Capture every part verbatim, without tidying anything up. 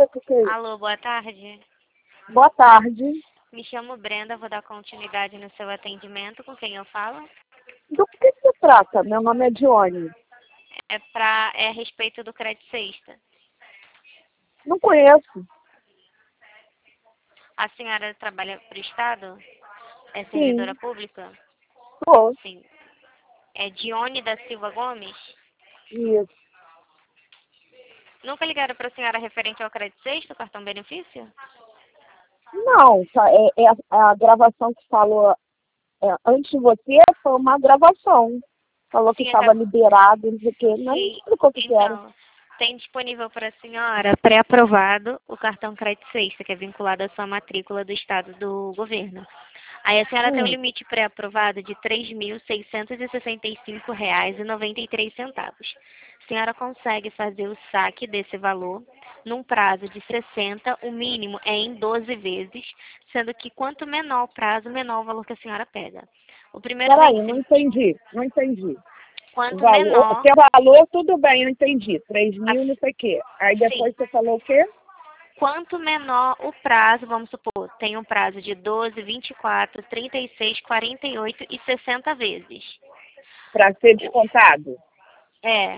ver o que que é isso. Alô, boa tarde. Boa tarde. Me chamo Brenda, vou dar continuidade no seu atendimento. Com quem eu falo? Do que se trata? Meu nome é Dione. É, pra, é a respeito do crédito sexta. Não conheço. A senhora trabalha para o Estado? É servidora Sim. pública? Tô. Sim. É Dione da Silva Gomes? Isso. Nunca ligaram para a senhora referente ao crédito sexta, o cartão benefício? Não, tá, é, é a, a gravação que falou é, antes de você foi uma gravação. Falou que Sim, estava até... liberado, não sei o quê. Não me Sim. explicou o que, que era. Então, tem disponível para a senhora pré-aprovado o cartão crédito sexta, que é vinculado à sua matrícula do Estado do governo. Aí a senhora tem um Hum. limite pré-aprovado de três mil seiscentos e sessenta e cinco reais e noventa e três centavos. A senhora consegue fazer o saque desse valor num prazo de sessenta, o mínimo é em doze vezes, sendo que quanto menor o prazo, menor o valor que a senhora pega. O primeiro Peraí, não vencimento, entendi. Não entendi. O quanto valor, menor, seu valor, tudo bem, eu entendi. Três mil, não a- sei o quê. Aí sim, depois você falou o quê? quanto menor o prazo, vamos supor, tem um prazo de doze, vinte e quatro, trinta e seis, quarenta e oito e sessenta vezes. Para ser descontado É,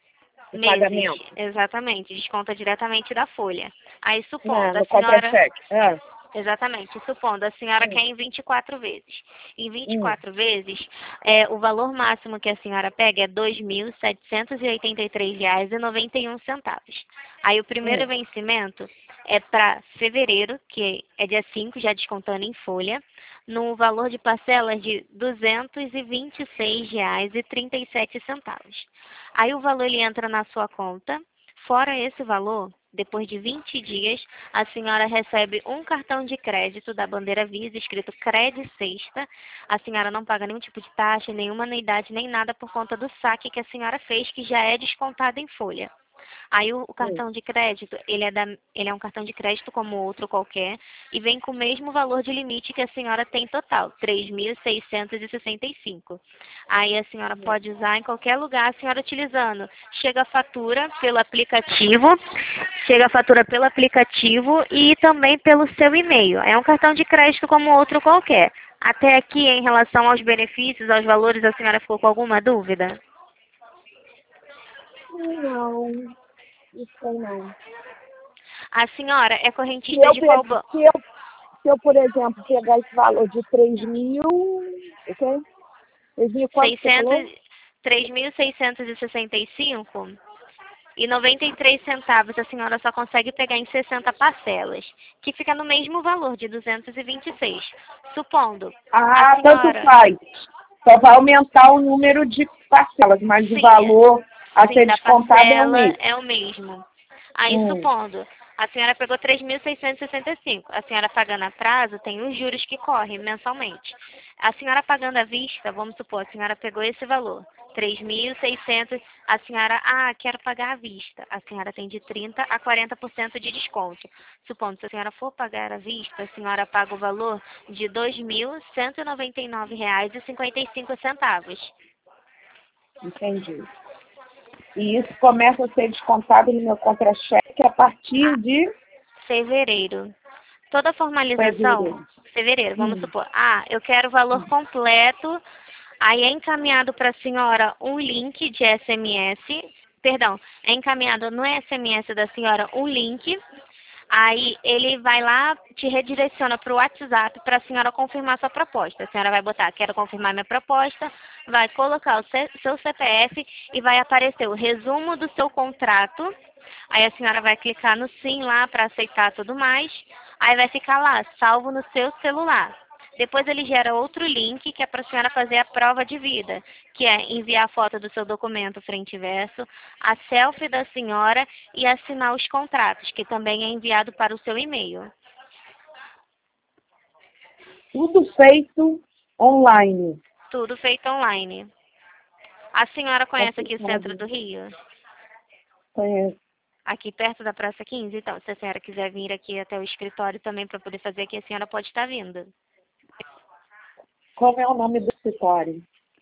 o meses, pagamento. exatamente, desconta diretamente da folha. Aí, Né, supondo, a no senhora, contra-cheque. Ah, exatamente, supondo, a senhora hum, quer em vinte e quatro vezes. Em vinte e hum, quatro vezes, é, o valor máximo que a senhora pega é dois mil setecentos e oitenta e três reais e noventa e um centavos. Aí, o primeiro hum. vencimento é para fevereiro, que é dia cinco, já descontando em folha, no valor de parcelas de duzentos e vinte e seis reais e trinta e sete centavos. Aí o valor ele entra na sua conta. Fora esse valor, depois de vinte dias, a senhora recebe um cartão de crédito da bandeira Visa escrito Cred Sexta. A senhora não paga nenhum tipo de taxa, nenhuma anuidade, nem nada por conta do saque que a senhora fez, que já é descontado em folha. Aí o, o Hum. cartão de crédito, ele é, da, ele é um cartão de crédito como outro qualquer e vem com o mesmo valor de limite que a senhora tem total, três mil seiscentos e sessenta e cinco. Aí a senhora pode usar em qualquer lugar, a senhora utilizando. Chega a fatura pelo aplicativo, chega a fatura pelo aplicativo e também pelo seu e-mail. É um cartão de crédito como outro qualquer. Até aqui, em relação aos benefícios, aos valores, a senhora ficou com alguma dúvida? Não, isso aí não. A senhora é Se correntista eu, de qual pe- banco? se, eu, se eu, por exemplo, pegar esse valor de três mil, o quê? três mil quanto você falou? três mil seiscentos e sessenta e cinco e noventa e três centavos a senhora só consegue pegar em sessenta parcelas, que fica no mesmo valor de duzentos e vinte e seis. Supondo, a Ah, tanto senhora, faz. Só vai aumentar o número de parcelas, mas o sim, valor a sim, ser da descontado é o parcela mesmo. é o mesmo. Aí, Hum, supondo, a senhora pegou três mil seiscentos e sessenta e cinco. A senhora pagando a prazo, tem os juros que correm mensalmente. A senhora pagando à vista, vamos supor, a senhora pegou esse valor, três mil e seiscentos. A senhora, ah, quero pagar à vista. A senhora tem de trinta a quarenta por cento de desconto. Supondo, se a senhora for pagar à vista, a senhora paga o valor de dois mil cento e noventa e nove reais e cinquenta e cinco centavos. entendi. E isso começa a ser descontado no meu contra-cheque a partir de Fevereiro. Toda formalização, fevereiro. fevereiro, vamos Hum, supor, ah, eu quero o valor hum. completo, aí é encaminhado para a senhora um link de S M S, perdão, é encaminhado no S M S da senhora um link, aí ele vai lá, te redireciona para o WhatsApp para a senhora confirmar sua proposta. A senhora vai botar, quero confirmar minha proposta, vai colocar o C- seu C P F e vai aparecer o resumo do seu contrato. Aí a senhora vai clicar no sim lá para aceitar tudo mais. Aí vai ficar lá, salvo no seu celular. Depois ele gera outro link que é para a senhora fazer a prova de vida, que é enviar a foto do seu documento frente e verso, a selfie da senhora e assinar os contratos, que também é enviado para o seu e-mail. Tudo feito online. Tudo feito online. A senhora conhece aqui o centro Complicado. do Rio? Conheço. Aqui perto da Praça quinze? Então, se a senhora quiser vir aqui até o escritório também para poder fazer aqui, a senhora pode estar vindo. Como é o nome do escritório?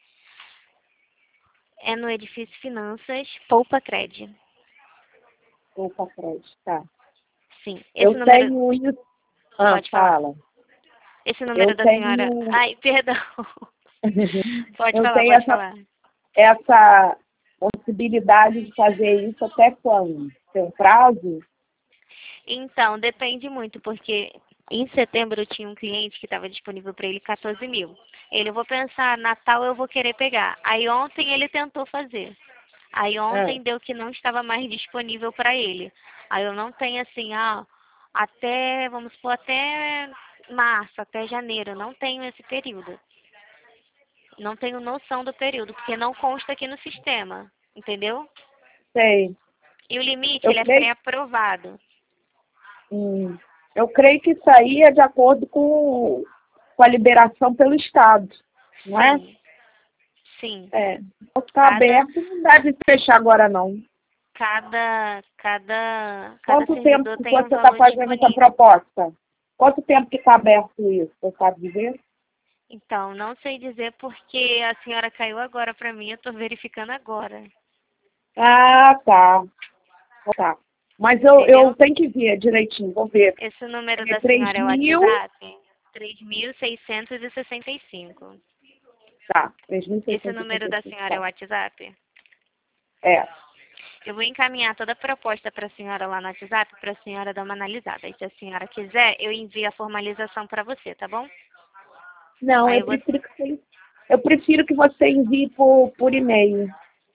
É no edifício Finanças Poupa Cred. Poupa crédito, tá. Sim. Esse Eu número... tenho isso. Ah, Pode falar. fala. Esse número Eu da tenho... senhora... Ai, perdão. Pode eu falar, tenho pode essa, falar. essa possibilidade de fazer isso até quando? Tem um prazo? Então, depende muito, porque em setembro eu tinha um cliente que estava disponível para ele quatorze mil. Ele, eu vou pensar, Natal eu vou querer pegar. Aí ontem ele tentou fazer. Aí ontem Ah, deu que não estava mais disponível para ele. Aí eu não tenho assim, ah, até, vamos supor, até março, até janeiro. Eu não tenho esse período. Não tenho noção do período, porque não consta aqui no sistema. Entendeu? sei. E o limite, Eu ele é creio, pré-aprovado. hum, eu creio que isso aí é de acordo com, com a liberação pelo Estado, não é? Sim. Sim. É. Está Cada, aberto, não deve fechar agora, não. cada, cada, cada Quanto tempo servidor que tem um você está valor fazendo essa disponível. proposta? Quanto tempo que está aberto isso? Você sabe dizer? Então, não sei dizer porque a senhora caiu agora para mim, eu estou verificando agora. Ah, tá. Tá. Mas eu, eu Entendeu? tenho que ver direitinho, vou ver. Esse número É da três senhora é o mil, WhatsApp? três mil seiscentos e sessenta e cinco. tá, três mil Esse seiscentos e número sessenta da e cinco, senhora é o tá. WhatsApp? É, Eu vou encaminhar toda a proposta para a senhora lá no WhatsApp, para a senhora dar uma analisada. E se a senhora quiser, eu envio a formalização para você, tá bom? não, Aí eu eu vou... prefiro que você, eu prefiro que você envie por, por e-mail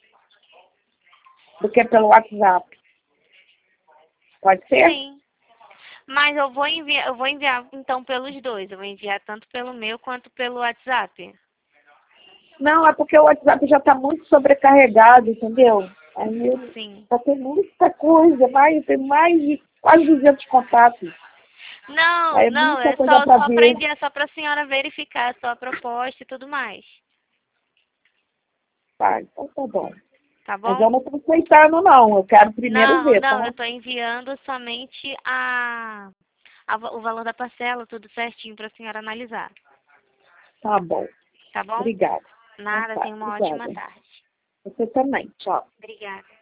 do que pelo WhatsApp. Pode ser? Sim. Mas eu vou enviar, eu vou enviar então pelos dois. Eu vou enviar tanto pelo meu quanto pelo WhatsApp. Não, é porque o WhatsApp já está muito sobrecarregado, entendeu? Aí eu, Sim. só tem muita coisa, mais, tem mais de quase duzentos contatos. Não, Aí é não, muita é coisa só, para só para ver. enviar, só para a senhora verificar só a proposta e tudo mais. Tá, então tá bom. Tá Mas bom? eu não estou aceitando, não. Eu quero primeiro Não, ver, não, eu tá? estou enviando somente a, a va- o valor da parcela, tudo certinho para a senhora analisar. Tá bom. Tá bom? Obrigada. Então Nada, tá, tenha uma ótima obrigada. tarde. Você também. Tchau. Obrigada.